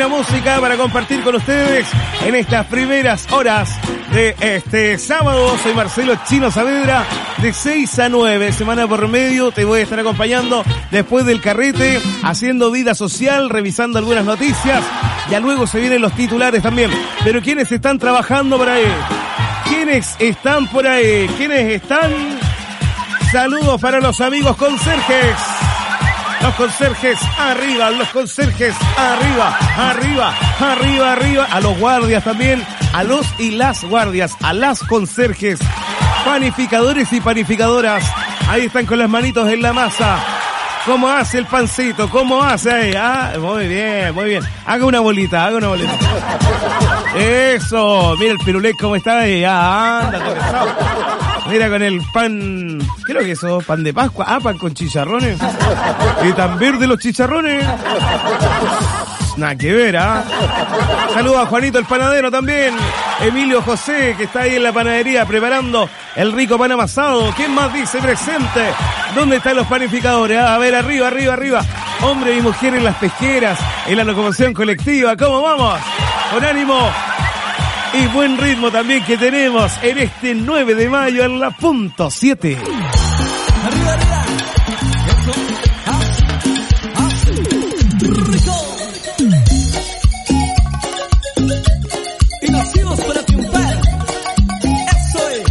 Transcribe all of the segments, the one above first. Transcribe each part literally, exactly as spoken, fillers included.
buena música para compartir con ustedes en estas primeras horas de este sábado. Soy Marcelo Chino Saavedra, de seis a nueve, semana por medio. Te voy a estar acompañando después del carrete, haciendo vida social, revisando algunas noticias. Ya luego se vienen los titulares también. Pero ¿quiénes están trabajando por ahí? ¿Quiénes están por ahí? ¿Quiénes están? Saludos para los amigos conserjes. Los conserjes arriba, los conserjes arriba, arriba, arriba, arriba. A los guardias también, a los y las guardias, a las conserjes, panificadores y panificadoras. Ahí están con las manitos en la masa. ¿Cómo hace el pancito? ¿Cómo hace ahí? Ah, muy bien, muy bien. Haga una bolita, haga una bolita. Eso, mira el pirulé cómo está ahí. Ah, anda, pesado. Mira con el pan, creo que eso, pan de Pascua. Ah, pan con chicharrones. Y tan verde los chicharrones. Nada que ver, ¿ah? Saludos a Juanito el panadero también. Emilio José, que está ahí en la panadería preparando el rico pan amasado. ¿Quién más dice presente? ¿Dónde están los panificadores? Ah, a ver, arriba, arriba, arriba. Hombres y mujeres en las pesqueras, en la locomoción colectiva. ¿Cómo vamos? Con ánimo y buen ritmo también que tenemos en este nueve de mayo en la punto siete. Arriba, arriba. Eso. Ah, ah, rico. Y nacimos para triunfar. Eso es.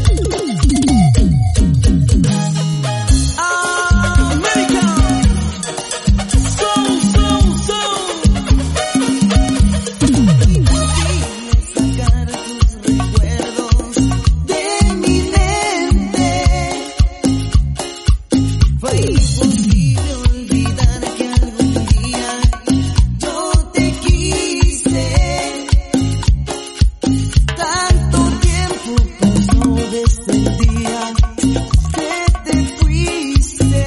América. Son, son, son. Sacar tus recuerdos de mi mente. Fue imposible olvidar que algún día yo te quise. Tanto tiempo pasó desde el día que te fuiste.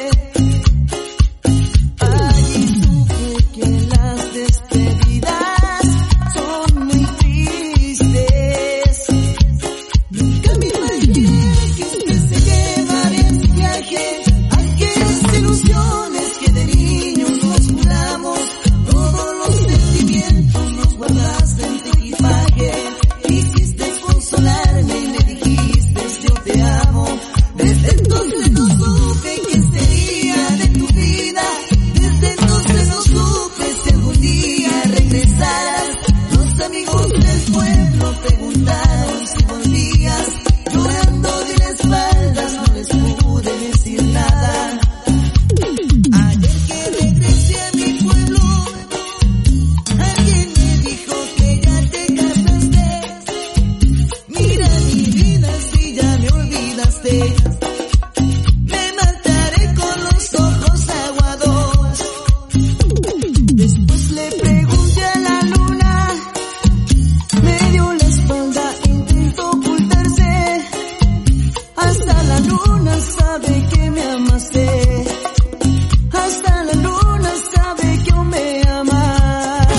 Allí supe que las despedidas son muy tristes. Nunca me imaginé que usted se llevaría en viaje aquellas ilusiones que de niños nos juramos. Todos los sentimientos los guardaste en tu equipaje. Quisiste consolarme y me dijiste yo te amo. Desde entonces no supe que sería de tu vida. Desde entonces no supe si algún día regresarás. Los amigos del pueblo preguntaron si volvías. Llorando de la espalda no les pude decir nada. Ayer que regresé a mi pueblo, alguien me dijo que ya te casaste. Mira mi vida si ya me olvidaste. Me mataré con los ojos aguados. Después le pregunté a la luna, me dio la espalda, intentó ocultarse. Hasta la luna sabe que me amaste. Hasta la luna sabe que aún me amas.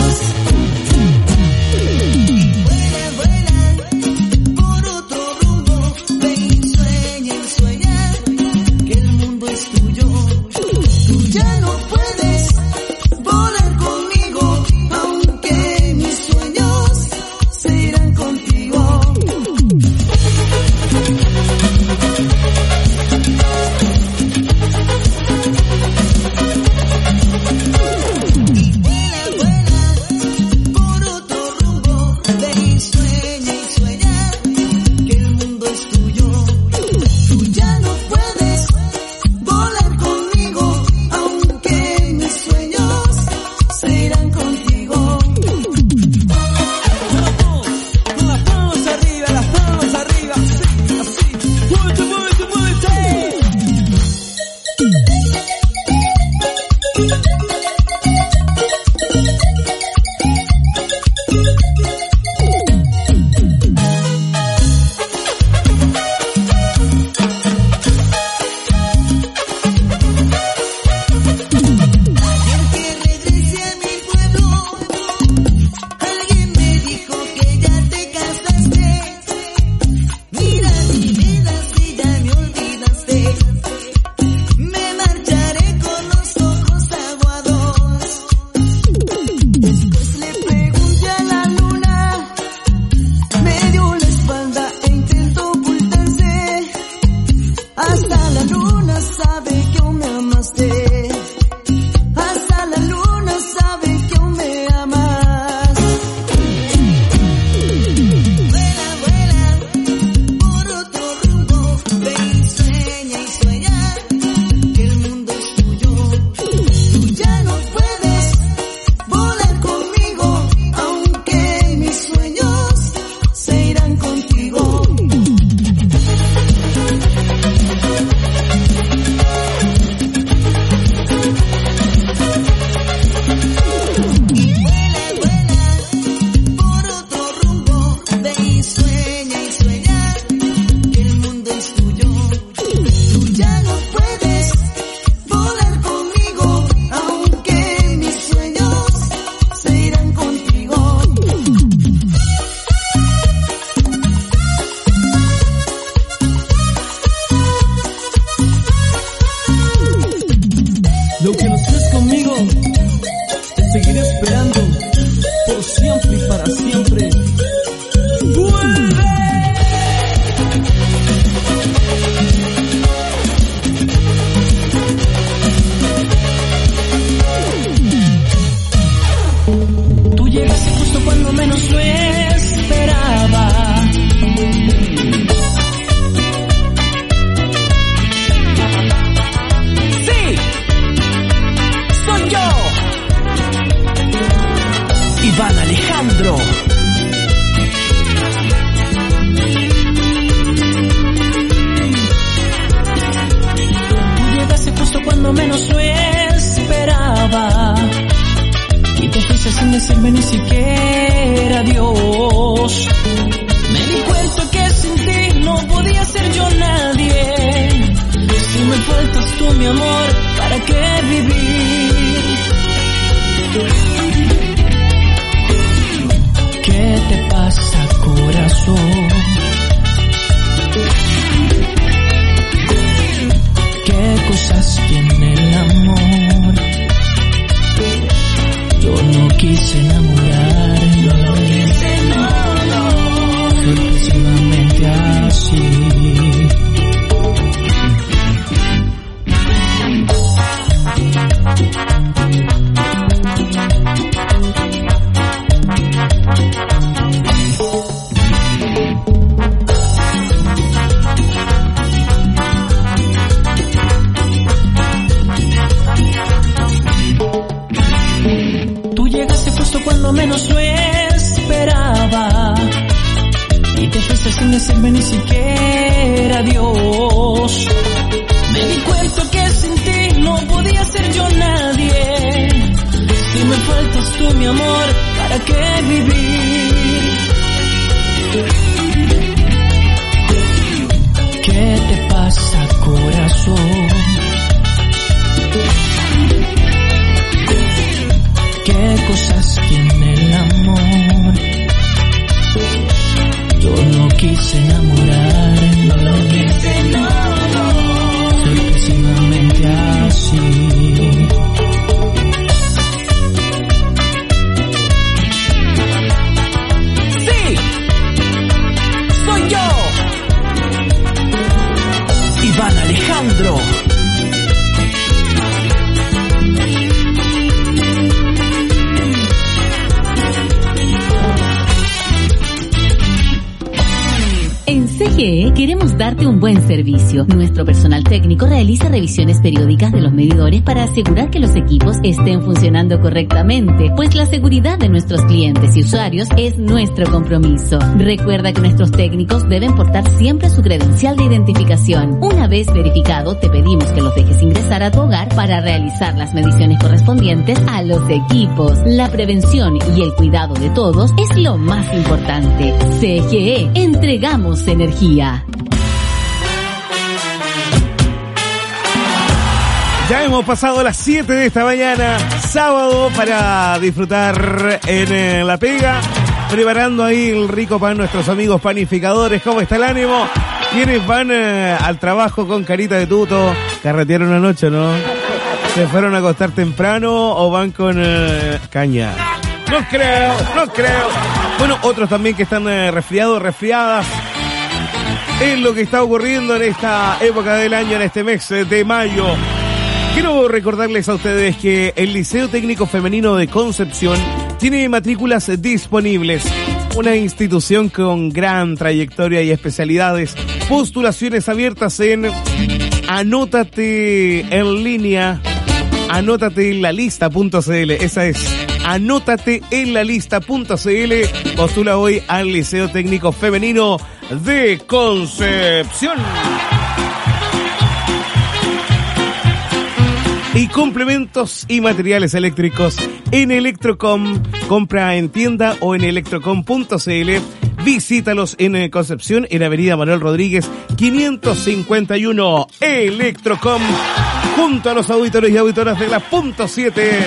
Vuela, vuela por otro rumbo. Ve y sueña y sueña que el mundo es tuyo. Tú ya no puedes volar conmigo, aunque mis sueños se irán contigo. Y vuela, vuela por otro rumbo. Ve y sueña y sueña que el mundo es tuyo. Tú ya no puedes volar conmigo, aunque mis sueños se irán contigo. Con las palmas arriba, las palmas arriba, así, así. Muévete, muévete, muévete. Ayer que regresé a mi pueblo, alguien me dijo que ya te casaste. Mira mi vida si ya me olvidaste. Me marcharé con los ojos aguados. Alejandro. Llegaste justo cuando menos lo esperaba y te fuiste sin decirme ni siquiera adiós. Me di cuenta que sin ti no podía ser yo nadie. Si me faltas tú, mi amor, ¿para qué vivir? ¿Qué te pasa, corazón? ¿Qué cosas tiene el amor? Yo no quise enamorar, no lo quise, no, no. Sorpresivamente así. Cuando menos lo esperaba y te fuiste sin decirme ni siquiera adiós. Me di cuenta que sin ti no podía ser yo nadie. Si me faltas tú, mi amor, ¿para qué vivir? ¿Qué te pasa, corazón? ¿Qué cosas tiene el amor? Yo no quise enamorar, no lo quise, no, no. Sorpresivamente así. Sí, soy yo, Iván Alejandro. En C G E queremos darte un buen servicio. Nuestro personal técnico realiza revisiones periódicas de los medidores para asegurar que los equipos estén funcionando correctamente, pues la seguridad de nuestros clientes y usuarios es nuestro compromiso. Recuerda que nuestros técnicos deben portar siempre su credencial de identificación. Una vez verificado, te pedimos que los dejes ingresar a tu hogar para realizar las mediciones correspondientes a los equipos. La prevención y el cuidado de todos es lo más importante. C G E, entregamos energía. Ya hemos pasado las siete de esta mañana, sábado, para disfrutar en eh, La Pega, preparando ahí el rico pan nuestros amigos panificadores. ¿Cómo está el ánimo? ¿Quiénes van eh, al trabajo con carita de tuto? ¿Carretearon anoche, no? ¿Se fueron a acostar temprano o van con eh, caña? No creo, no creo. Bueno, otros también que están eh, resfriados, resfriadas. Es lo que está ocurriendo en esta época del año, en este mes de mayo. Quiero recordarles a ustedes que el Liceo Técnico Femenino de Concepción tiene matrículas disponibles. Una institución con gran trayectoria y especialidades. Postulaciones abiertas en Anótate en línea, anótate en la lista punto c l. Esa es anótate en la lista punto c l. Postula hoy al Liceo Técnico Femenino de Concepción. Y complementos y materiales eléctricos en Electrocom. Compra en tienda o en electrocom punto c l. Visítalos en Concepción, en Avenida Manuel Rodríguez, quinientos cincuenta y uno. Electrocom, junto a los auditores y auditoras de la punto siete.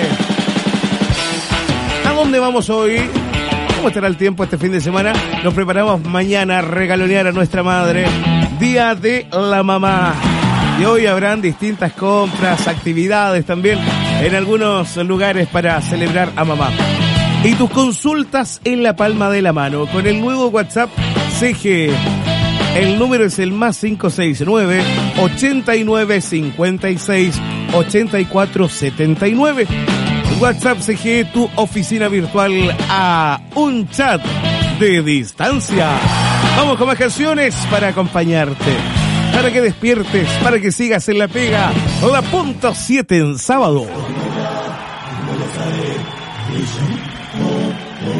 ¿A dónde vamos hoy? ¿Cómo estará el tiempo este fin de semana? Nos preparamos mañana a regalonear a nuestra madre. Día de la mamá. Y hoy habrán distintas compras, actividades también en algunos lugares para celebrar a mamá. Y tus consultas en la palma de la mano con el nuevo WhatsApp C G. El número es el más cinco seis nueve, ochenta y nueve, cincuenta y seis, ochenta y cuatro, setenta y nueve. WhatsApp C G, tu oficina virtual a un chat de distancia. Vamos con más canciones para acompañarte, para que despiertes, para que sigas en La Pega, la punto siete en sábado.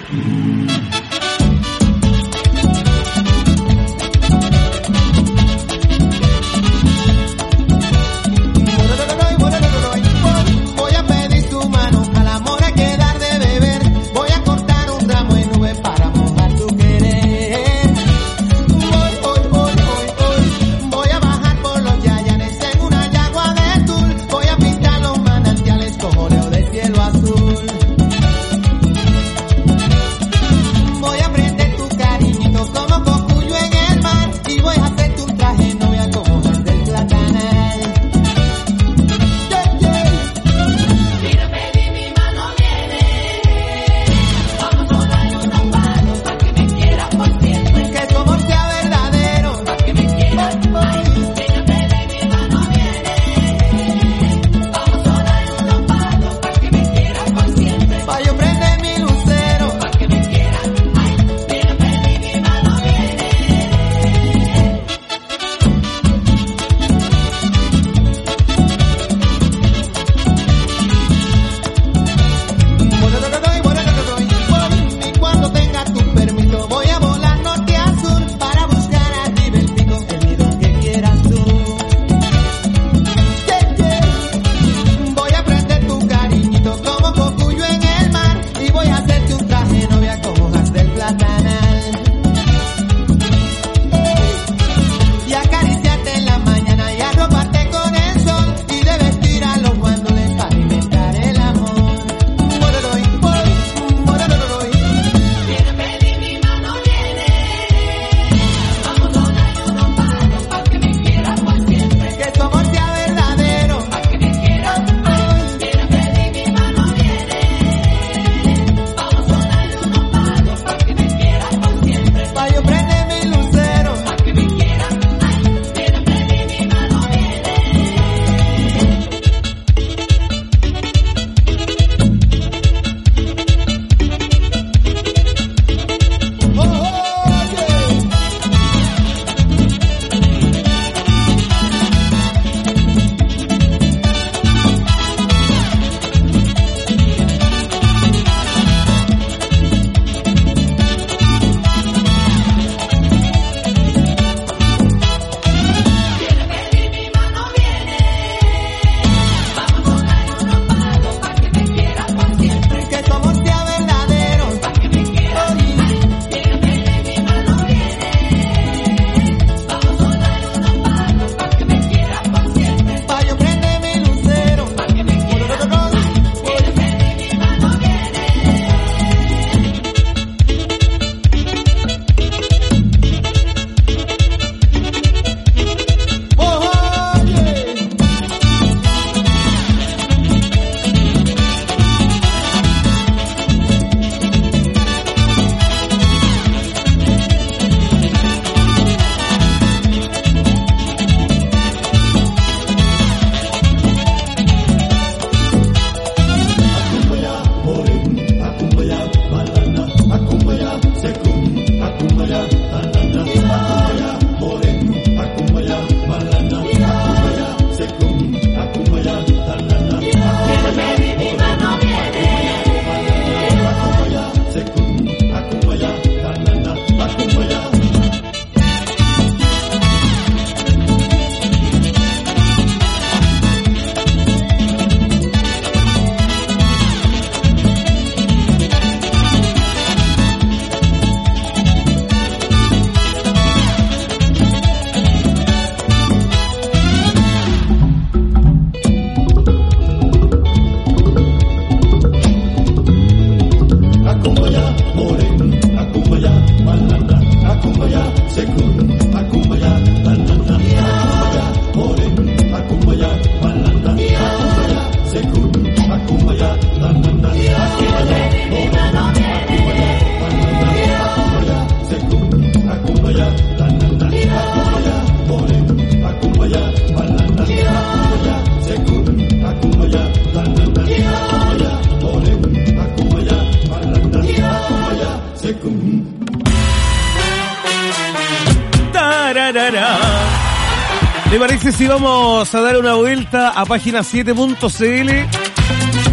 ¿Le parece si vamos a dar una vuelta a página siete punto c l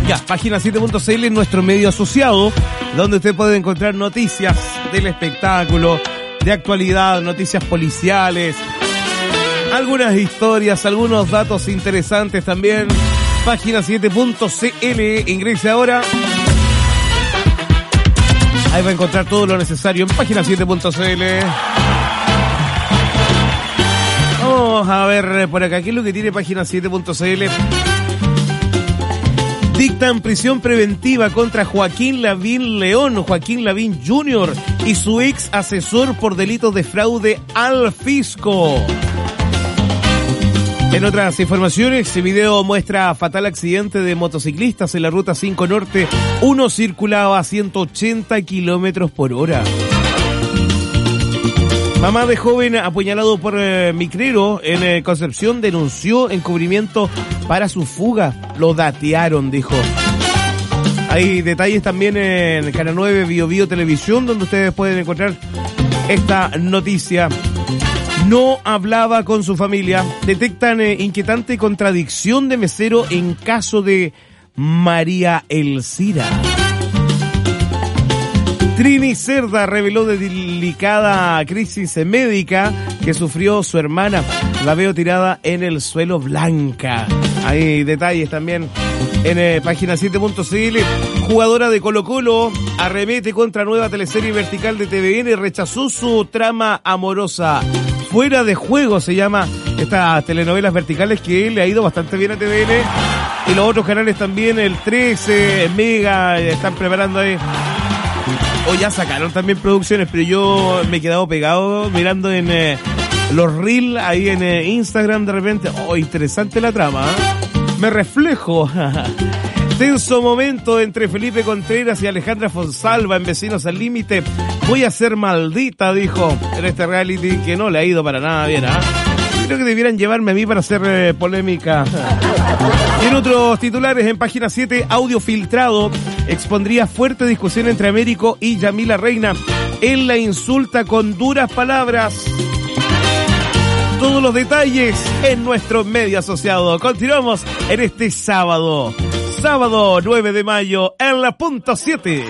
Ya, página siete punto c l es nuestro medio asociado, donde usted puede encontrar noticias del espectáculo, de actualidad, noticias policiales, algunas historias, algunos datos interesantes también. Página siete punto c l, ingrese ahora. Ahí va a encontrar todo lo necesario en página siete punto c l. Vamos a ver por acá, ¿qué es lo que tiene página siete punto c l? Dictan prisión preventiva contra Joaquín Lavín León, Joaquín Lavín junior y su ex asesor por delitos de fraude al fisco. En otras informaciones, el video muestra fatal accidente de motociclistas en la ruta cinco Norte. Uno circulaba a ciento ochenta kilómetros por hora. Mamá de joven apuñalado por eh, micrero en eh, Concepción denunció encubrimiento para su fuga. Lo datearon, dijo. Hay detalles también en Canal nueve Bio Bio Televisión, donde ustedes pueden encontrar esta noticia. No hablaba con su familia. Detectan eh, inquietante contradicción de mesero en caso de María Elcira. Trini Cerda reveló de delicada crisis médica que sufrió su hermana. La veo tirada en el suelo, blanca. Hay detalles también en eh, página siete punto c l. Jugadora de Colo Colo arremete contra nueva teleserie vertical de T V N. Rechazó su trama amorosa. Fuera de juego se llama estas telenovelas verticales que le ha ido bastante bien a T V N. Y los otros canales también, el trece, Mega, están preparando ahí. O ya sacaron también producciones, pero yo me he quedado pegado mirando en eh, los reels ahí en eh, Instagram de repente. Oh, interesante la trama, ¿eh? Me reflejo. Tenso momento entre Felipe Contreras y Alejandra Fonsalva en Vecinos al Límite. Voy a ser maldita, dijo, en este reality que no le ha ido para nada bien, ¿ah? ¿eh? Creo que debieran llevarme a mí para hacer eh, polémica. Y en otros titulares, en página siete, audio filtrado expondría fuerte discusión entre Américo y Yamila Reina. Él la insulta con duras palabras. Todos los detalles en nuestro medio asociado. Continuamos en este sábado. Sábado nueve de mayo en la punto siete.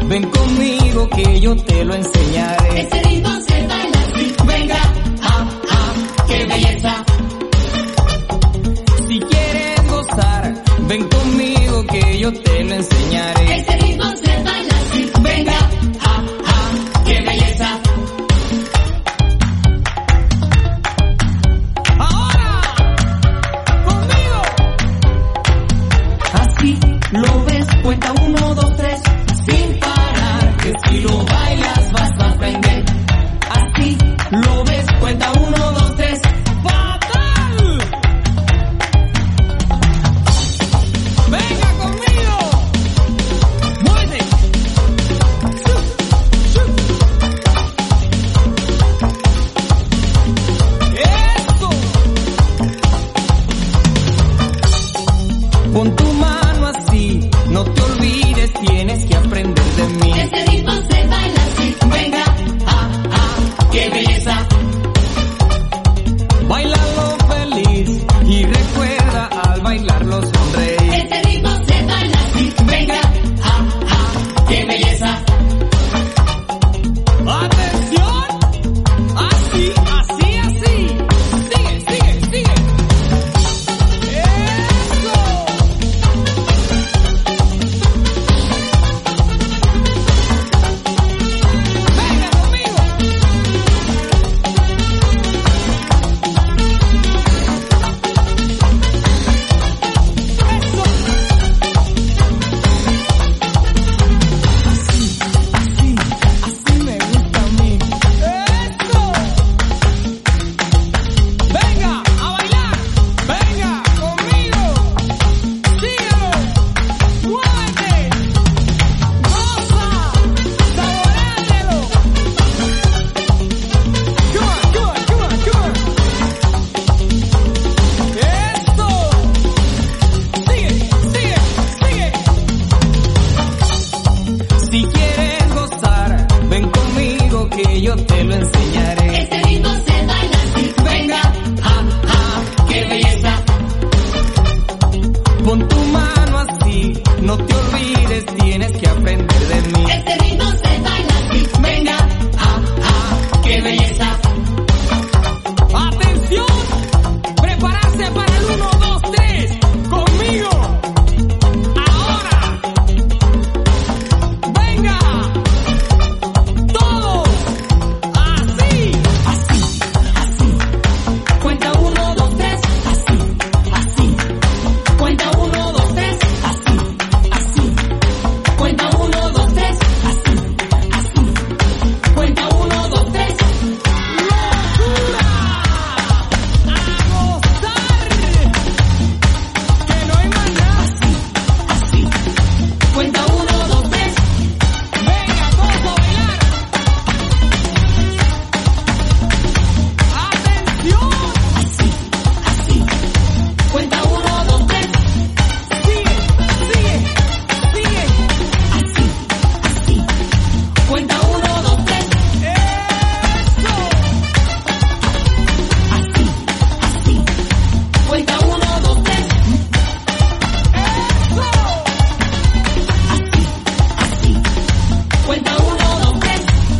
Que yo te lo enseñaré. Ese ritmo se baila así. Venga, ah, ah. yo te lo enseñaré. Este ritmo se baila así. Venga, ah, ah, qué belleza. Pon tu mano así, no te olvides, tienes que aprender de mí. Este ritmo se baila así. Venga, ah, ah, qué belleza. Atención, prepararse para el uno, dos, tres, conmigo. Ahora, venga, todos, así, así, así. Cuenta uno, dos, tres, así, así. Cuenta uno, dos, tres, así, así. Cuenta uno, dos, tres, así, así. Cuenta uno, dos, tres. ¡Locura! ¡A gozar! Que no hay más nada. Así, así. Cuenta uno, dos, tres. Venga, todos a bailar. Atención. Así, así. Cuenta uno, dos, tres. Sigue, sigue, sigue. Así, así. Cuenta uno, dos, tres. Eso. Así, así. Cuenta uno, dos, tres. Eso. Así, así. Cuenta uno, dos, tres.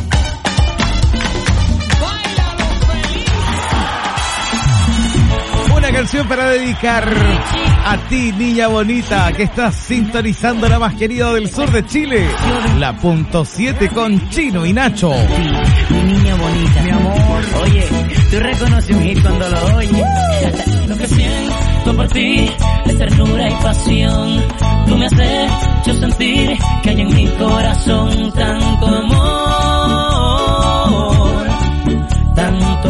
Báilalo feliz. Una canción para dedicar a ti, niña bonita, que estás sintonizando la más querida del sur de Chile. La punto siete con Chino y Nacho. Mi niña bonita, mi amor. Oye, tú reconoces un hit cuando lo oyes. Lo que siento por ti es ternura y pasión. Tú me has hecho sentir que hay en mi corazón tanto amor, tanto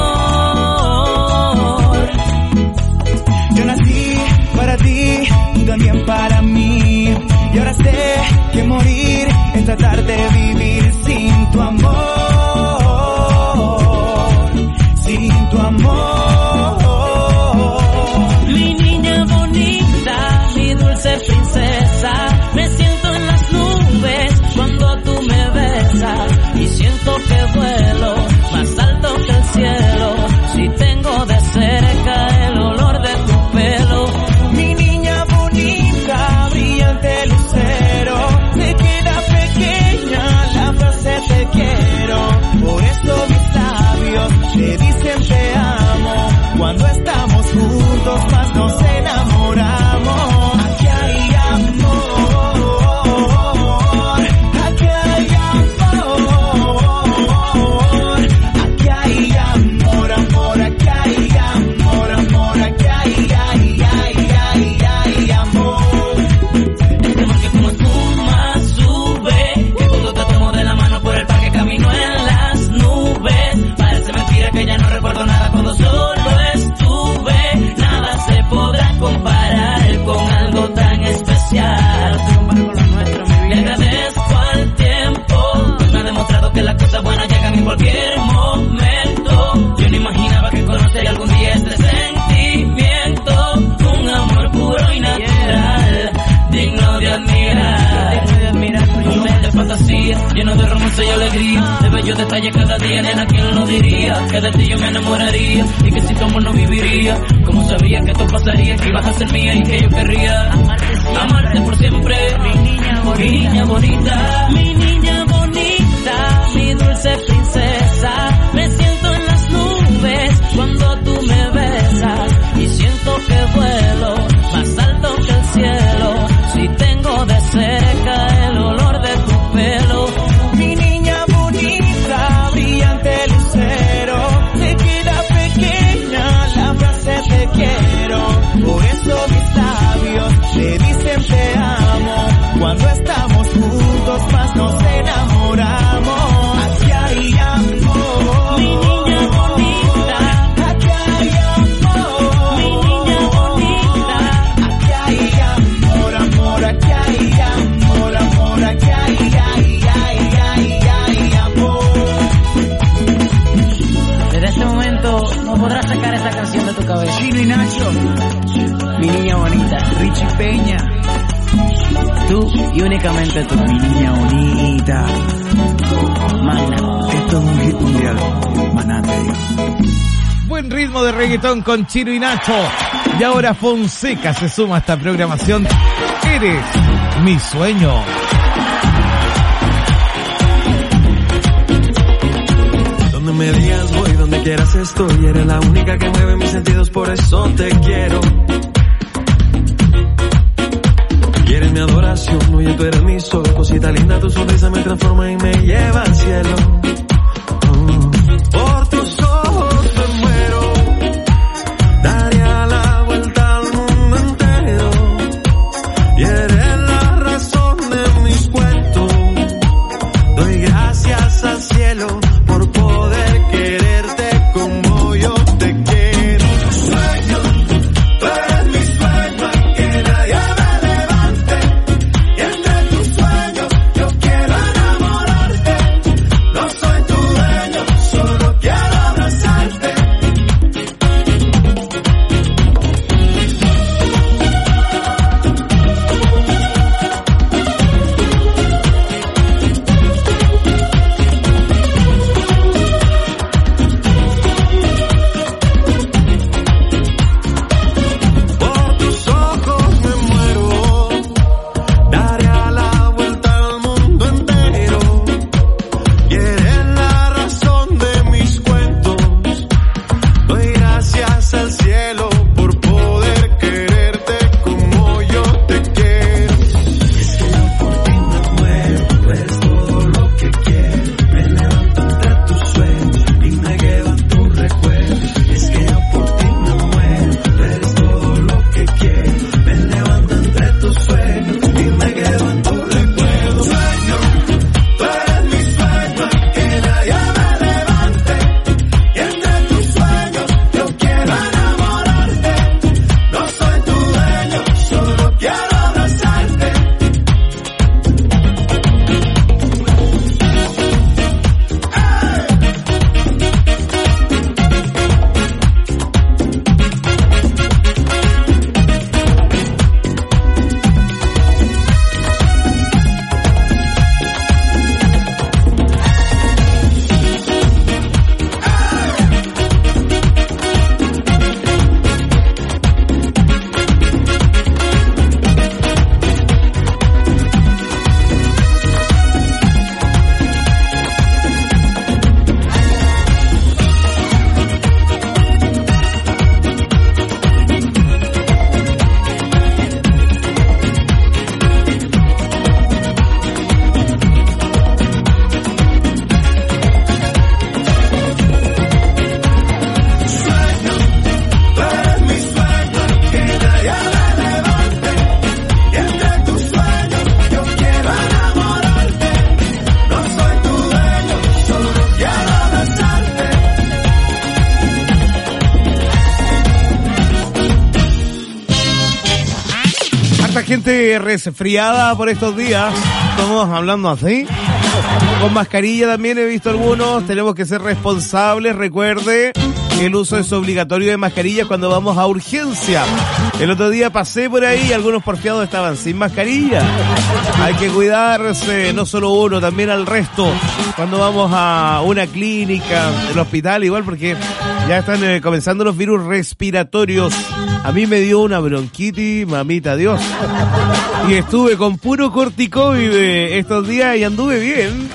amor. Yo nací para ti, tú también para mí. Y ahora sé que morir es tratar de vivir sin tu amor, sin tu amor. Mi niña bonita, mi dulce princesa, me siento en las nubes cuando tú me besas y siento que vuelo más alto que el cielo si tengo de cerca el olor de tu pelo. Mi niña bonita, brillante lucero, se queda pequeña la frase te quiero. Por eso mis labios te dicen te amo. Cuando estamos juntos más nos enamoramos. Aquí hay amor, aquí hay amor, aquí hay amor, amor, aquí hay amor, amor, aquí hay, ay, ay, ay, ay, amor. Este amor que como espuma sube, que cuando te tomo de la mano por el parque camino en las nubes. Parece mentira que ya no recuerdo nada cuando solo estuve. Nada se podrá comparar con algo tan especial. Le agradezco al tiempo, pues me ha demostrado que las cosas buenas llegan en cualquier momento. Yo no imaginaba que conocería algún día este sentimiento, un amor puro y natural, digno de admirar. Un mes de fantasía, lleno de romance y alegría, de bellos detalles cada día, nena, ¿quién lo diría? Que de ti yo me enamoraría y que sin tu amor no viviría. Como sabía que esto pasaría, que ibas a ser mía y que yo querría amarte por siempre. Mi niña bonita, mi niña bonita, mi niña bonita, mi dulce princesa. Me siento en las nubes cuando tú me besas y siento que vuelo más alto que el cielo si tengo de cerca el olor de tu pelo. Mi niña bonita, brillante lucero, se queda pequeña la frase te quiero. Por eso mis labios te dicen te amo. Cuando estamos juntos más nos enamoramos. Aquí hay amor, Mi niña bonita, aquí hay amor, mi niña bonita. aquí hay amor, amor, aquí hay amor, amor, aquí hay, ay, ay, ay, ay, amor. Desde este momento no podrás sacar esa canción de tu cabeza. Chino y Nacho, mi niña bonita, Richie Peña, Tú y únicamente tú. mi niña bonita. Magna, esto es un hit mundial, Maná te digo. Buen ritmo de reggaetón con Chino y Nacho. Y ahora Fonseca se suma a esta programación. Eres mi sueño. Donde me digas voy, donde quieras estoy. Eres la única que mueve mis sentidos, por eso te quiero. Y eres mi adoración, oye, tú eres mi sol. Cosita linda, tu sonrisa me transforma y me lleva al cielo. Oh. Por tus ojos me muero, daría la vuelta al mundo entero. Y eres la razón de mis cuentos. Doy gracias al cielo por poder quererte como yo te quiero. Sueño, tú eres mi sueño, que nadie me levante. Y entre tus sueños yo quiero enamorarte. No soy tu dueño, solo quiero abrazarte. Por tus ojos me muero, daría la vuelta al mundo entero. Y eres la razón de mis cuentos. Doy gracias al cielo por poder quererte como yo te quiero. Es que yo por ti me muero, tú eres todo lo que quiero. Me levanto entre tus sueños y me quedan tus recuerdos. Es que yo por ti me muero, tú eres todo lo que quiero. Me levanto entre tus sueños y me quedan tus recuerdos. Sueño, tú eres mi sueño, que nadie me levante. Y entre tus sueños yo quiero enamorarte. No soy tu dueño, solo quiero abrazarte. Tú eres mi sueño, que nadie me levante. Y entre tus sueños yo quiero enamorarte. No soy tu dueño, solo quiero abrazarte. Harta gente resfriada por estos días. Estamos hablando así. Con mascarilla también he visto algunos. Tenemos que ser responsables. Recuerde que el uso es obligatorio de mascarilla cuando vamos a urgencia. El otro día pasé por ahí y algunos porfiados estaban sin mascarilla. Hay que cuidarse, no solo uno, también al resto. Cuando vamos a una clínica, el hospital, igual, porque ya están eh, comenzando los virus respiratorios. A mí me dio una bronquitis, mamita Dios. Y estuve con puro corticoide eh, estos días y anduve bien.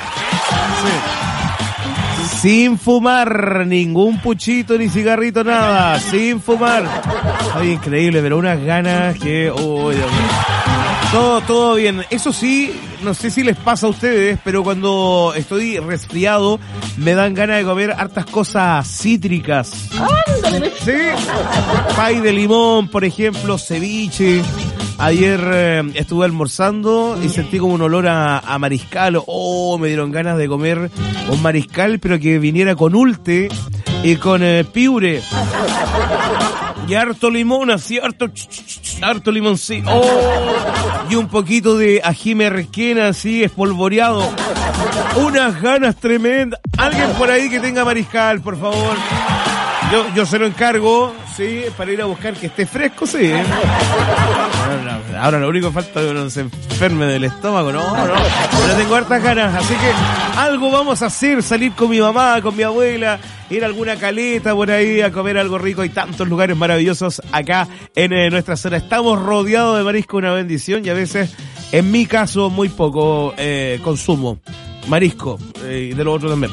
Sí. Sin fumar, ningún puchito ni cigarrito, nada. Sin fumar. Ay, increíble, pero unas ganas que... Oh, Dios mío. Todo, todo bien. Eso sí, no sé si les pasa a ustedes, pero cuando estoy resfriado me dan ganas de comer hartas cosas cítricas. ¡Ándale! Sí. Pay de limón, por ejemplo, ceviche. Ayer eh, estuve almorzando y sentí como un olor a, a mariscal. Oh, me dieron ganas de comer un mariscal, pero que viniera con ulte y con eh, piure. Y harto limón, así, harto, ch, ch, ch, harto limoncito. Oh, y un poquito de ají merquena, así, espolvoreado. Unas ganas tremendas. Alguien por ahí que tenga mariscal, por favor. Yo, yo se lo encargo. Sí, para ir a buscar que esté fresco, sí. Ahora, ahora lo único que falta es que uno se enferme del estómago, no, no. Pero tengo hartas ganas, así que algo vamos a hacer, salir con mi mamá, con mi abuela, ir a alguna caleta por ahí a comer algo rico. Hay tantos lugares maravillosos acá en eh, nuestra zona. Estamos rodeados de marisco, una bendición, y a veces, en mi caso, muy poco eh, consumo marisco, eh, y de lo otro también.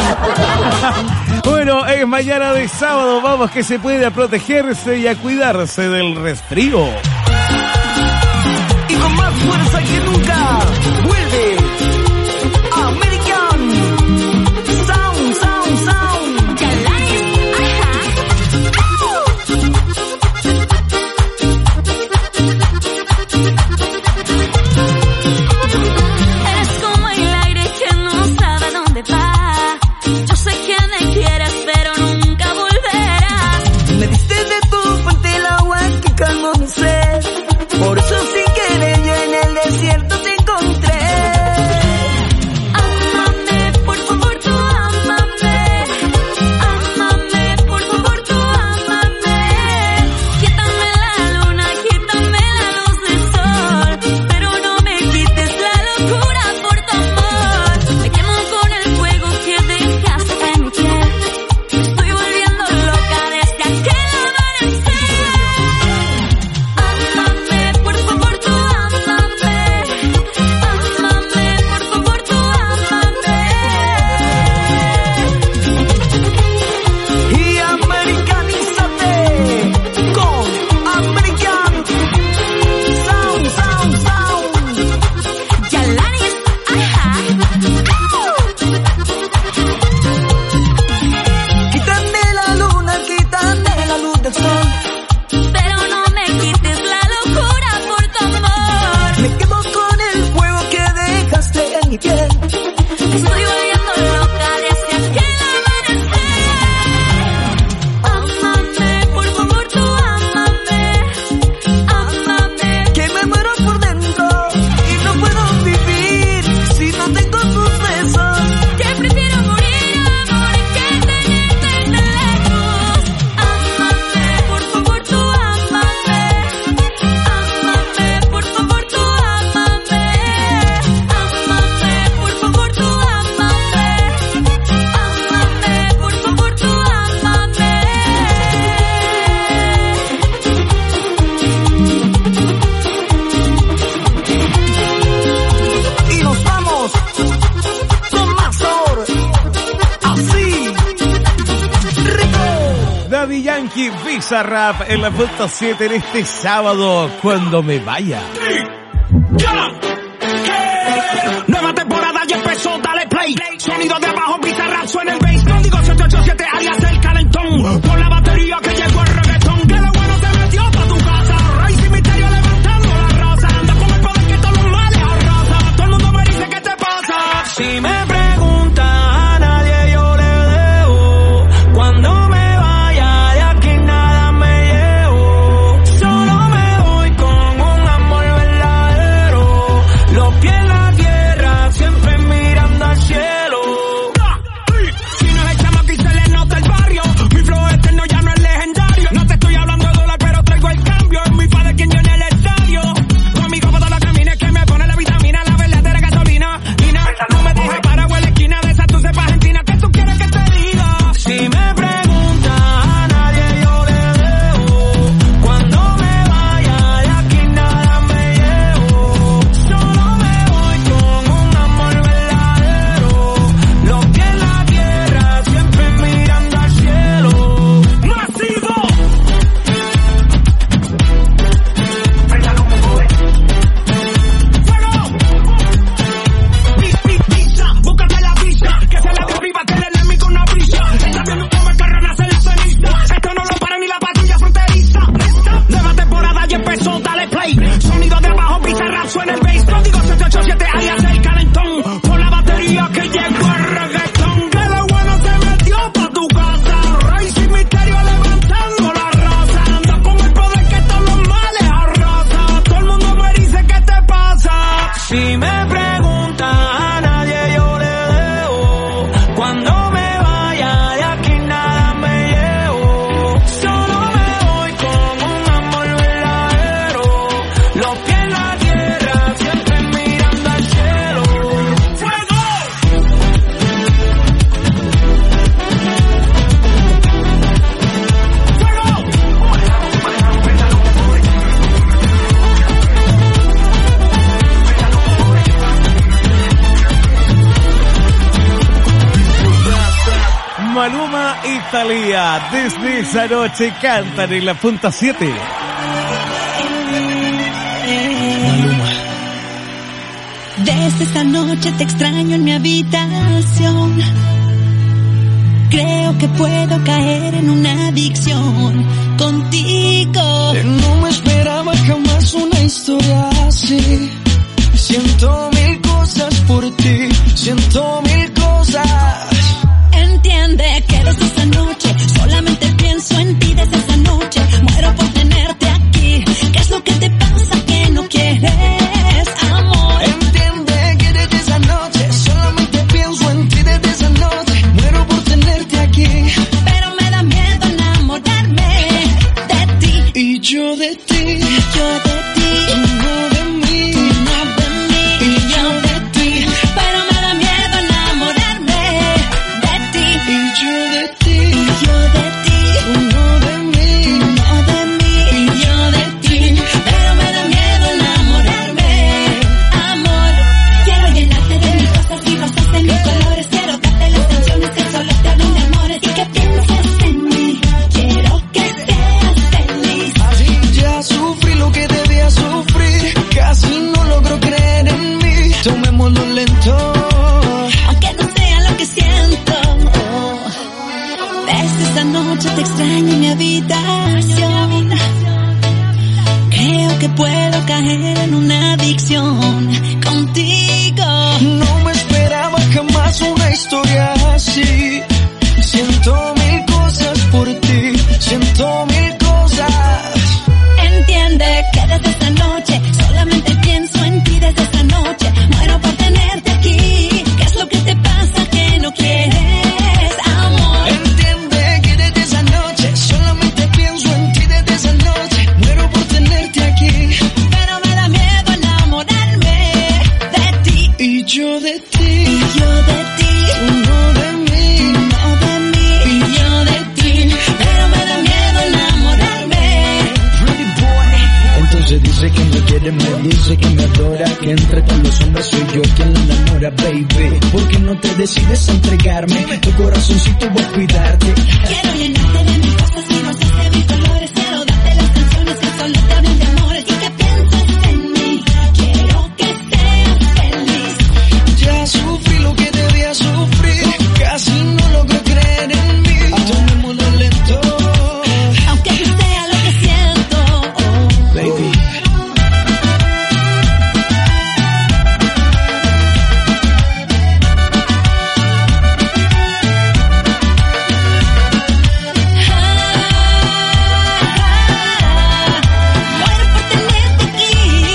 Bueno, es mañana de sábado, vamos que se puede a protegerse y a cuidarse del resfrío. Y con más fuerza que nunca, vuelve American Sound, Sound, Sound. Yalanis, ajá. Eres como el aire que no sabe dónde va. Yo sé que me quieres, pero nunca volverás. Me diste de tu fuente el agua que calmó mi sed. Por eso sin querer yo en el desierto te encontré. Ámame, por favor, tú ámame. Ámame, por favor, tú ámame. Quítame la luna, quítame la luz del sol, pero no me quites la locura por tu amor. Me quemo con el fuego que dejaste en mi piel. Me estoy volviendo loca desde aquel amanecer. Ámame, por favor, tú ámame. Ámame, por favor, tú ámame. Y americanízate con American Sound, Sound, Sound. Yalanis, ajá. Quítame la luna, quítame la luz del sol. Pero no me quites la locura por tu amor. Me quemo con el fuego que dejaste en mi piel. Me estoy volviendo loca desde aquel amanecer. Ámame, por favor, tú ámame. Ámame. Que me muero por dentro y no puedo vivir si no tengo tus besos. Que prefiero morir, amor, que tenerte lejos. Ámame, por favor, tú ámame. Ámame, por favor, tú ámame. Ámame, por favor, tú ámame. Ámame, por favor, tú ámame. Y nos vamos con más sabor. Así, rico. Daddy Yankee, Bizarrap en la punta siete en este sábado, cuando me vaya. Nueva temporada ya empezó, dale play. Sonido de abajo, Bizarrap suena el bass. Código siete ocho siete alias el calentón. Por la batería que llegó el reggaetón. Que lo bueno se metió pa' tu casa. Rey sin misterio levantando la raza. Anda con el poder que todos los males arrasa. Todo el mundo me dice ¿qué te pasa? Si me preguntan a nadie yo le dejo. Cuando me vaya de aquí nada me llevo. Solo me voy con un amor verdadero. Maluma y Thalía. Desde esa noche cantan en la punta siete. Maluma. Desde esta noche te extraño en mi habitación. Creo que puedo caer en una adicción contigo. No me esperaba jamás una historia así. Siento mil cosas por ti, siento mil cosas. Entiende que desde esta noche solamente pienso en ti. Desde esta noche muero por tenerte aquí. ¿Qué es lo que te pasa que no quieres amor? Entiende que desde esa noche solamente pienso en ti. Desde esa noche muero por tenerte aquí. Pero me da miedo enamorarme de ti. Y yo de ti, yo de ti, no de mí, no de mí. Y yo de ti, pero me da miedo enamorarme de ti. y yo de ti, Yo de ti, no de mí. no de mí. Y yo de ti, pero me da miedo enamorarme. Amor, quiero llenarte de mis cosas y rosas de mis colores. Quiero darte las canciones que solo te hablan de amores. Y que pienses en mí, quiero que seas feliz. Ya sufrí lo que debía sufrir, casi no logro creer en mí. Tomémoslo lento. Aunque no sea lo que siento. Desde esta noche te extraño en mi habitación. Creo que puedo caer en una adicción contigo. No me esperaba jamás una historia así. Siento mil cosas por ti, siento mil cosas. Entiende que desde esta noche solamente pienso en ti. Desde esta noche muero por tenerte aquí. ¿Qué es lo que te pasa que no quieres amor? Entiende que desde esa noche solamente pienso en ti. Desde esa noche muero por tenerte aquí. Pero me da miedo enamorarme de ti. Y yo de ti, Yo de ti, no de mí. no de mí. Y yo de ti, pero me da miedo enamorarme. Entonces dice que me quiere, me dice que me adora, que entre todos los hombres soy yo quien la enamora, baby. ¿Por qué no te decides a entregarme? Tu corazoncito voy a cuidarte. Quiero llenarte de mis cosas y rosas de mis colores. Quiero darte las canciones que solo te hablen de amores. Y que pienses en mí, quiero que seas feliz. Ya sufrí lo que debía sufrir, casi no logro creer en mí. Tomémoslo lento. Aunque no sea lo que siento. Baby. Muero por tenerte aquí.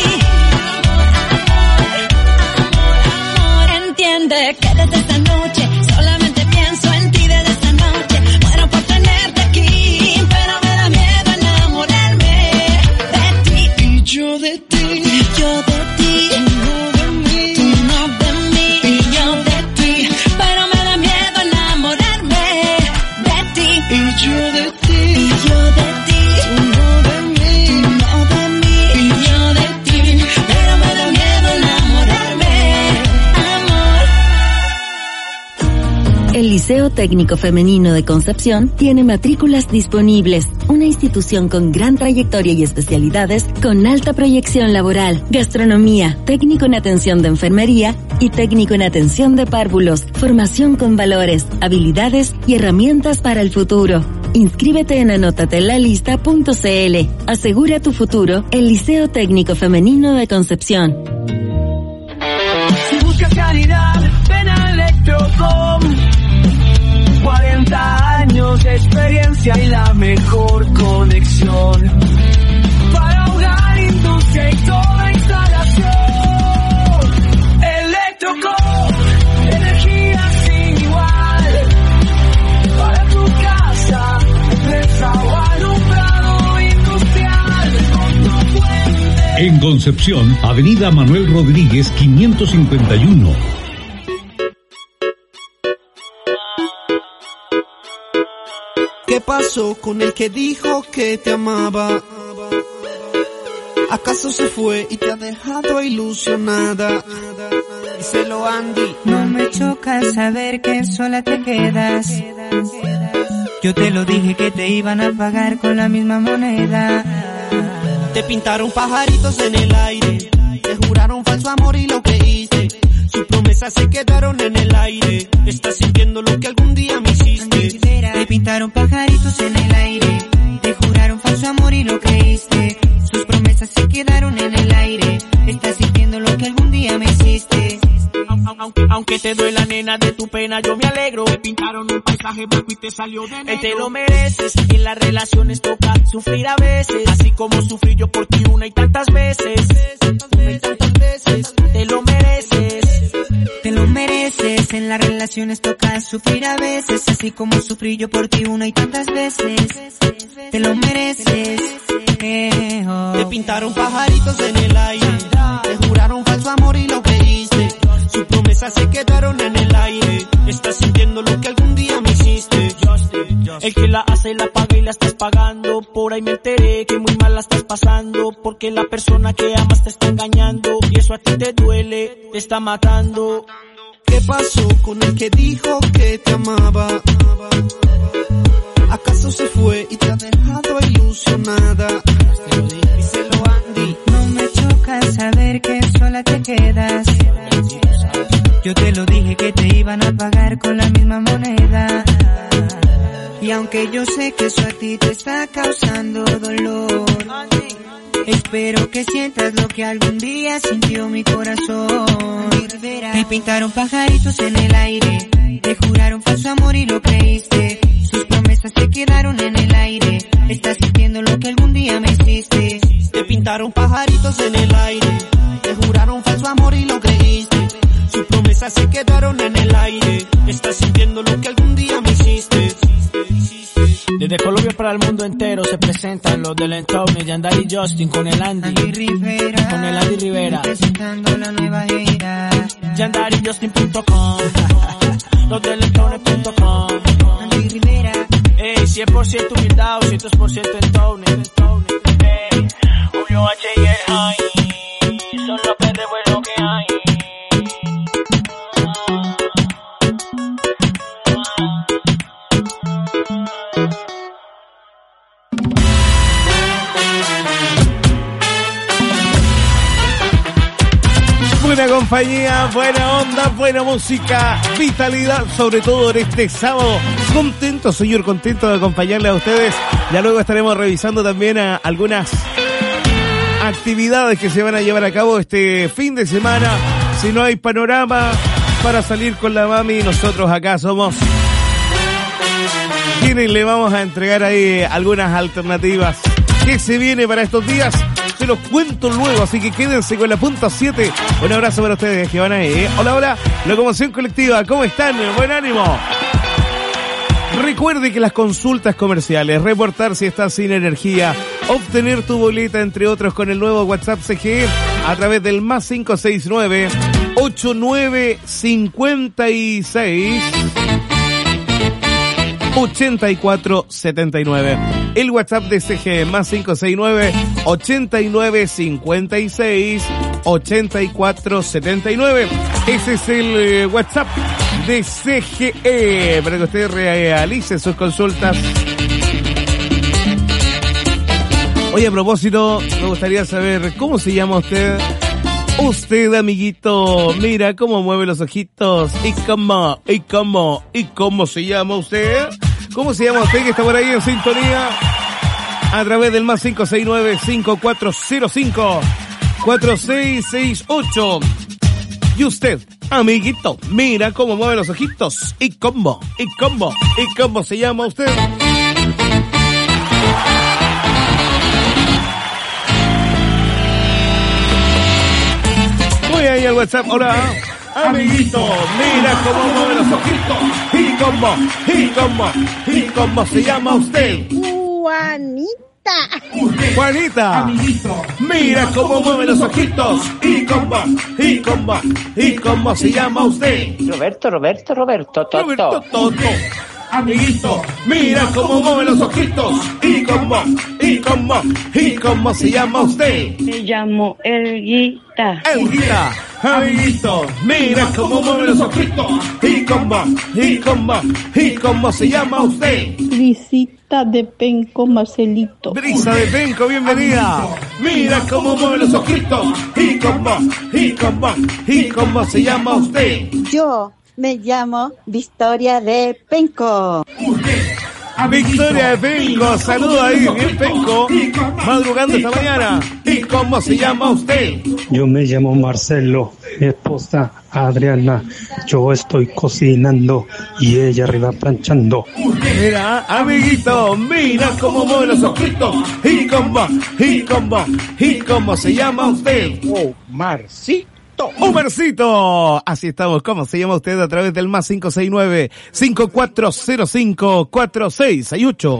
Amor, amor, amor. Entiende que desde esta noche solamente pienso en ti. Desde esta noche muero por tenerte aquí. Pero me da miedo enamorarme de ti. Y yo de ti, Yo de ti, no de mí. tú no de mí. Y yo de ti, pero me da miedo enamorarme de ti. Y yo de ti, Yo de ti, no de mí. no de mí. Y yo de ti, pero me da miedo enamorarme. Amor. El Liceo Técnico Femenino de Concepción tiene matrículas disponibles. Una institución con gran trayectoria y especialidades con alta proyección laboral, gastronomía, técnico en atención de enfermería y técnico en atención de párvulos, formación con valores, habilidades y herramientas para el futuro. Inscríbete en anotatelalista punto c l. Asegura tu futuro, el Liceo Técnico Femenino de Concepción. Si buscas calidad, ven a Electrocom. cuarenta años de experiencia y la mejor conexión. Para hogar, industria y toda instalación. Electrocom, energía sin igual. Para tu casa, empresa o alumbrado industrial. En Concepción, Avenida Manuel Rodríguez, quinientos cincuenta y uno. ¿Qué pasó con el que dijo que te amaba? ¿Acaso se fue y te ha dejado ilusionada? Díselo, Andy. No me choca saber que sola te quedas. Yo te lo dije que te iban a pagar con la misma moneda. Te pintaron pajaritos en el aire, te juraron falso amor y lo creíste. Sus promesas se quedaron en el aire. Estás sintiendo lo que algún día me hiciste. Te pintaron pajaritos en el aire, te juraron falso amor y lo creíste. Sus promesas se quedaron en el aire. Estás sintiendo lo que algún día me hiciste. Aunque, aunque te duela, nena, de tu pena yo me alegro. Te pintaron un paisaje blanco y te salió de negro. Te lo mereces, en las relaciones toca sufrir a veces, así como sufrí yo por ti una y tantas veces. Una y tantas veces, te lo mereces. Te lo mereces, en las relaciones toca sufrir a veces, así como sufrí yo por ti una y tantas veces. Te lo mereces. Eh, oh. Te pintaron pajaritos en el aire, te juraron falso amor y lo creíste. Sus promesas se quedaron en el aire. Estás sintiendo lo que algún día me hiciste. El que la hace la paga y la estás pagando. Por ahí me enteré que muy mal la estás pasando, porque la persona que amas te está engañando y eso a ti te duele, te está matando. ¿Qué pasó con el que dijo que te amaba? ¿Acaso se fue y te ha dejado ilusionada? Díselo, Andy. No me choca saber que sola te quedas. Yo te lo dije que te iban a pagar con la misma moneda. Y aunque yo sé que eso a ti te está causando dolor, espero que sientas lo que algún día sintió mi corazón. Te pintaron pajaritos en el aire, te juraron falso amor y lo creíste. Sus promesas se quedaron en el aire. Estás sintiendo lo que algún día me hiciste. Te pintaron pajaritos en el aire, te juraron falso amor y lo creíste. Sus promesas se quedaron en el aire. Estás sintiendo lo que algún día me hiciste. Desde Colombia para el mundo entero se presentan los del entorno, Yandari y Justin con el Andy, Andy Rivera, con el Andy Rivera, presentando la nueva era. Yandari Justin punto com, los del entorno punto com. Andy Rivera, ey, cien por ciento humildad, doscientos por ciento entorno. Ey, Julio H y el High, son los que de bueno que hay. Buena compañía, buena onda, buena música, vitalidad, sobre todo en este sábado. Contento, señor, contento de acompañarle a ustedes. Ya luego estaremos revisando también a algunas actividades que se van a llevar a cabo este fin de semana. Si no hay panorama para salir con la mami, nosotros acá somos quienes le vamos a entregar ahí algunas alternativas. ¿Qué se viene para estos días? Se los cuento luego, así que quédense con la punta siete. Un abrazo para ustedes que van ahí, ¿eh? Hola, hola, Locomoción Colectiva, ¿cómo están? Buen ánimo. Recuerde que las consultas comerciales, reportar si estás sin energía, obtener tu boleta, entre otros, con el nuevo WhatsApp C G a través del más cinco seis nueve, ocho nueve cinco seis, ochenta y cuatro setenta y nueve. El WhatsApp de C G más cinco seis nueve, ochenta y nueve cincuenta y seis, ochenta y cuatro setenta y nueve. Ese es el eh, WhatsApp de C G E para que usted realice sus consultas. Oye, a propósito, me gustaría saber cómo se llama usted. Usted, amiguito, mira cómo mueve los ojitos. ¿Y cómo? ¿Y cómo? ¿Y cómo se llama usted? ¿Cómo se llama usted que está por ahí en sintonía? A través del más cinco seis nueve, cinco cuatro cero cinco, cuatro seis seis ocho. Y usted, amiguito, mira cómo mueve los ojitos. ¿Y cómo? ¿Y cómo? ¿Y cómo se llama usted? Voy ahí al WhatsApp. Hola. Amiguito, mira cómo mueve los ojitos. ¿Y cómo? ¿Y cómo? ¿Y cómo se llama usted? Juanita. Juanita. Amiguito, mira cómo mueve los ojitos. ¿Y cómo? ¿Y cómo? ¿Y cómo se llama usted? Roberto, Roberto, Roberto, Toto. Roberto, Toto. amiguito, mira cómo mueve los ojitos. Y cómo, y cómo, y cómo se llama usted. Me llamo Elguita. Elguita, amiguito, mira cómo mueve los ojitos. Y cómo, y cómo, y cómo se llama usted. Brisita de Penco, Marcelito. Brisa de Penco, bienvenida. Mira cómo mueve los ojitos. Y cómo, y cómo, y cómo se llama usted. Yo me llamo Victoria de Penco. Victoria de Penco, saluda ahí, bien Penco, madrugando esta mañana. ¿Y cómo se llama usted? Yo me llamo Marcelo, mi esposa Adriana, yo estoy cocinando y ella arriba planchando. Mira, amiguito, mira cómo mueve los ojitos. ¿Y cómo, y cómo, y cómo se llama usted? Omarcito. Omarcito, así estamos. ¿Cómo se llama usted? A través del más cinco seis nueve, cinco cuatro cero cinco, cuatro seis seis ocho.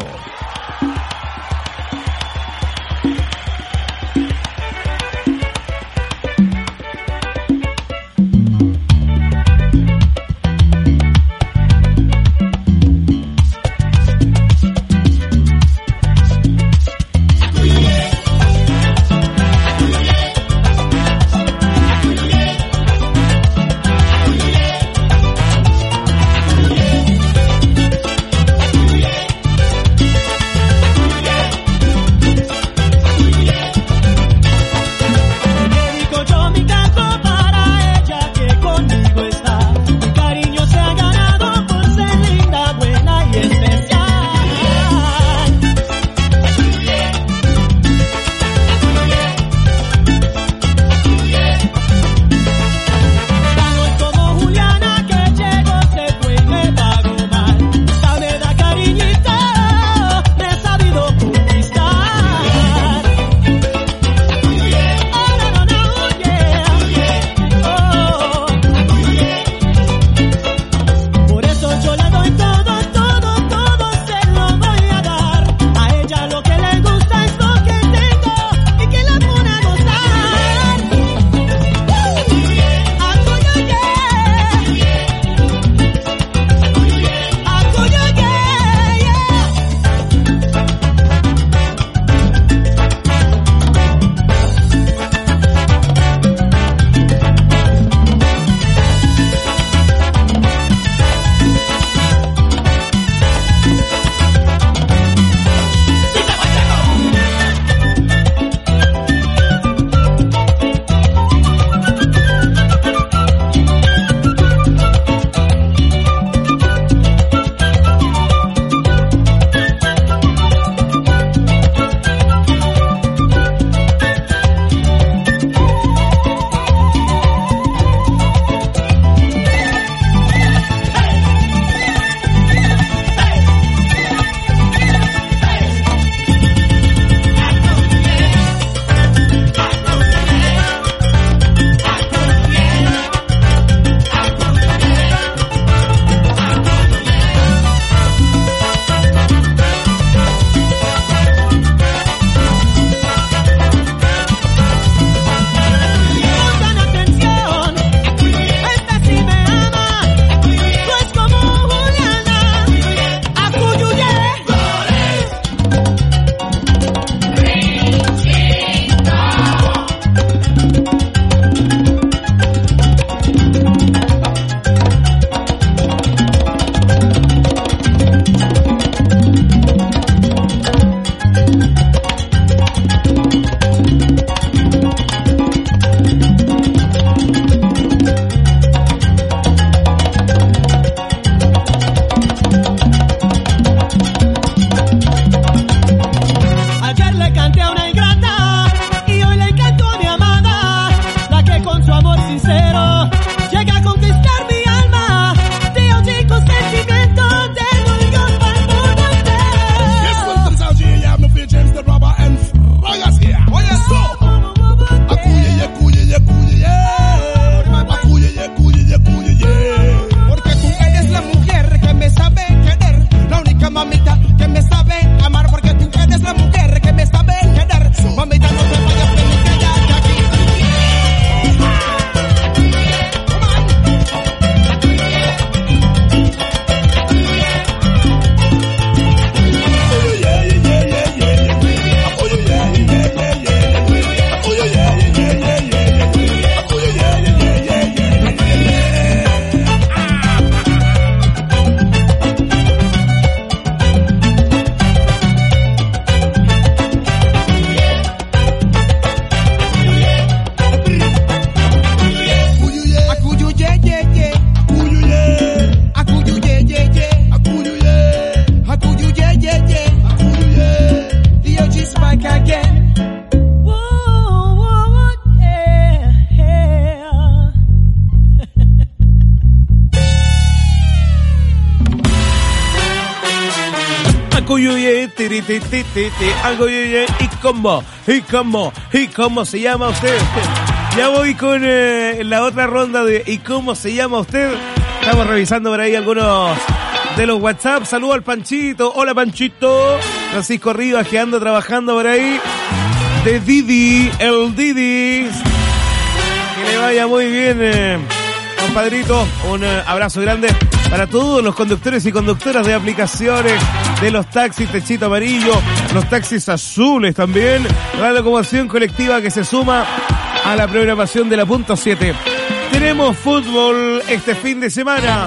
Acuyoye, tiri, ti, ti, ti, ti, acuyoye, y cómo, y cómo, y cómo se llama usted. Ya voy con eh, la otra ronda de ¿y cómo se llama usted? Estamos revisando por ahí algunos de los WhatsApp. Saludo al Panchito. Hola, Panchito. Francisco Rivas, que anda trabajando por ahí. De Didi, el Didi. Que le vaya muy bien, eh, compadrito. Un eh, abrazo grande para todos los conductores y conductoras de aplicaciones, de los taxis Techito Amarillo, los taxis azules también, la locomoción colectiva que se suma a la programación de la Punto siete. Tenemos fútbol este fin de semana.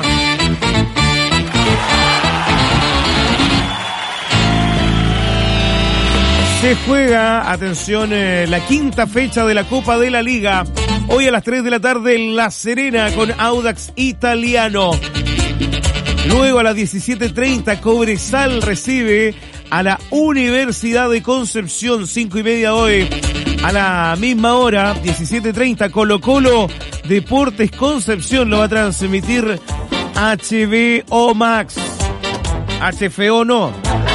Se juega, atención, eh, la quinta fecha de la Copa de la Liga. Hoy a las tres de la tarde en La Serena con Audax Italiano. Luego a las diecisiete treinta Cobresal recibe a la Universidad de Concepción, cinco y media hoy. A la misma hora, diecisiete treinta, Colo Colo Deportes Concepción lo va a transmitir H B O Max. H F O no.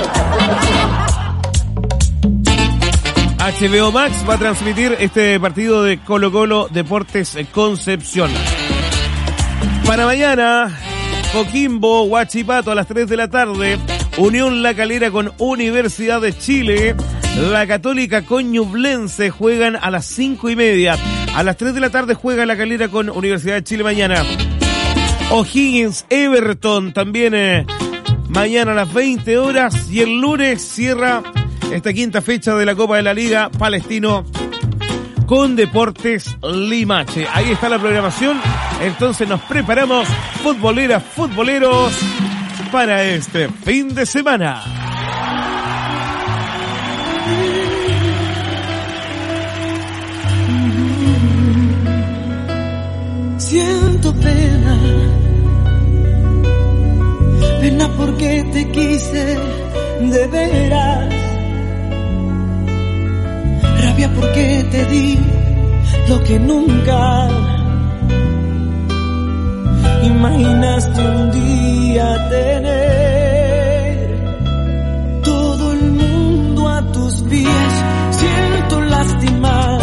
H B O Max va a transmitir este partido de Colo Colo Deportes Concepción. Para mañana, Coquimbo, Huachipato a las tres de la tarde. Unión La Calera con Universidad de Chile. La Católica con Ñublense juegan a las cinco y media. A las tres de la tarde juega La Calera con Universidad de Chile mañana. O'Higgins, Everton también eh, mañana a las veinte horas. Y el lunes cierra esta quinta fecha de la Copa de la Liga, Palestino con Deportes Limache. Ahí está la programación. Entonces nos preparamos, futboleras, futboleros, para este fin de semana. Siento pena, pena porque te quise de veras, rabia porque te di lo que nunca imaginaste un día tener. Todo el mundo a tus pies, siento lástima,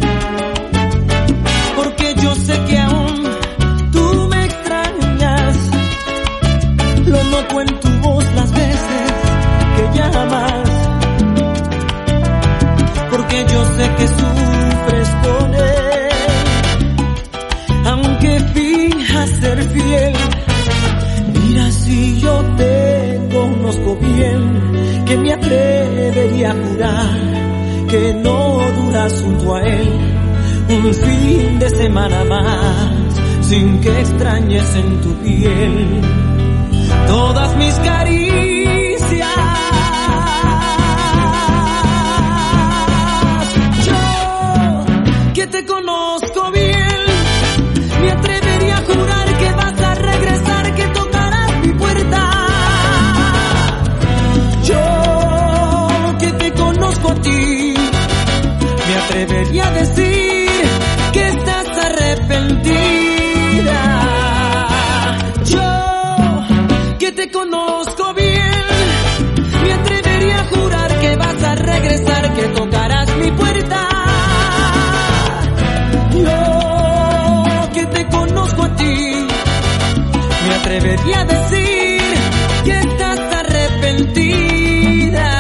porque yo sé que aún tú me extrañas. Lo noto en tu voz las veces que llamas, porque yo sé que sufres con él, aunque finjas ser fiel. Mira, si yo te conozco bien, que me atrevería a jurar que no duras junto a él un fin de semana más, sin que extrañes en tu piel todas mis caricias. Yo, que te conozco bien, me atrevería a jurar que vas a regresar, que tocarás mi puerta. Yo, que te conozco a ti, me atrevería a decir que estás arrepentida. Yo, que te conozco bien, me atrevería a jurar que vas a regresar, que tocarás mi puerta. Yo, que te conozco a ti, me atrevería a decir que estás arrepentida.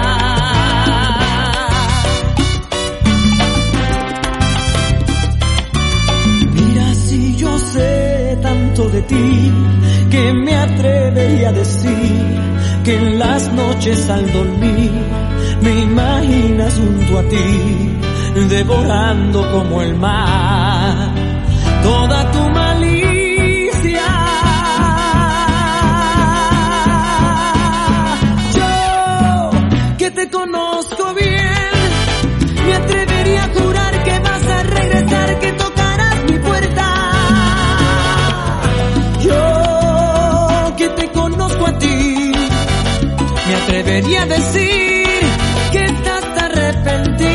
Mira, si yo sé tanto de ti, que me atrevería a decir que en las noches al dormir me imaginas junto a ti, devorando como el mar toda tu malicia. Yo, que te conozco bien, me atrevería a jurar que vas a regresar, que tocarás mi puerta. Yo, que te conozco a ti, me atrevería a decir que estás arrepentida.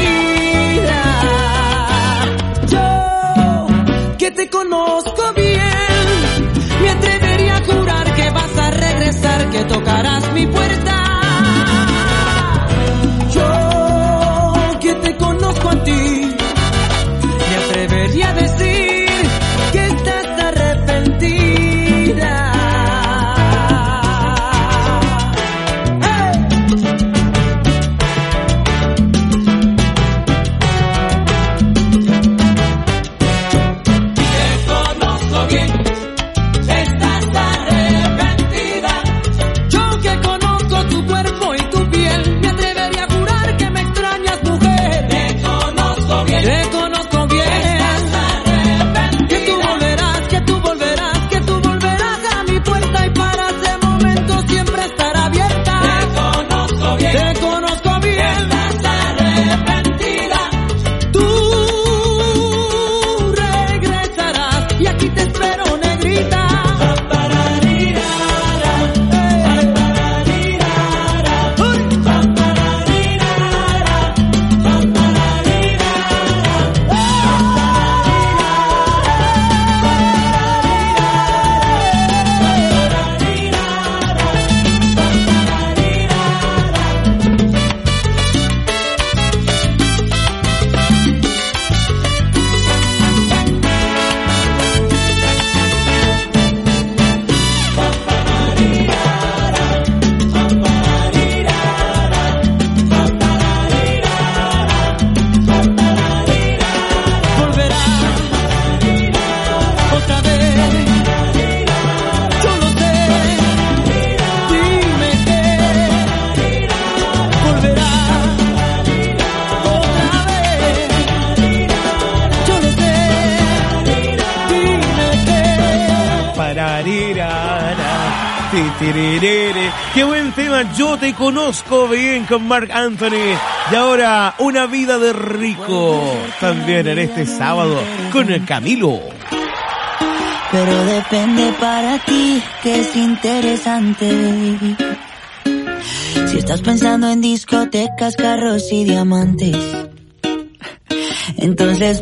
Yo, que te conozco bien, me atrevería a jurar que vas a regresar, que tocarás mi puerta. Titirere. Qué buen tema, Yo Te Conozco Bien con Marc Anthony. Y ahora, Una Vida de Rico, también en este sábado con el Camilo. Pero depende para ti que es interesante, baby. Si estás pensando en discotecas, carros y diamantes, entonces